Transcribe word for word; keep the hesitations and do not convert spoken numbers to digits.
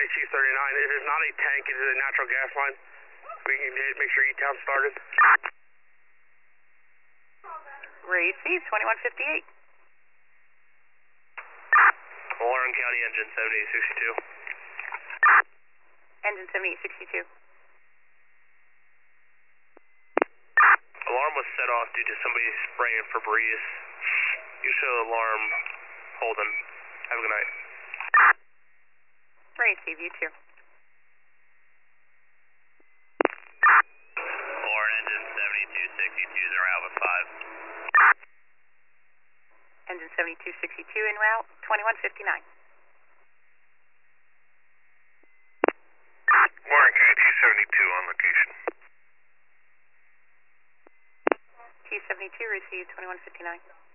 seventy-two thirty-nine. It is not a tank, it is a natural gas line. We can make sure E-Town started. Receive twenty-one fifty-eight. Warren County engine seventy-eight sixty-two. Engine seventy-eight sixty-two. Alarm was set off due to somebody spraying Febreze. You show alarm Holden. Have a good night. Receive, you too. Warren engine seventy-two sixty-two is en route with five. Engine seventy-two sixty-two en route, twenty-one fifty-nine. Warren County T seventy-two on location. T seventy-two received twenty-one fifty-nine.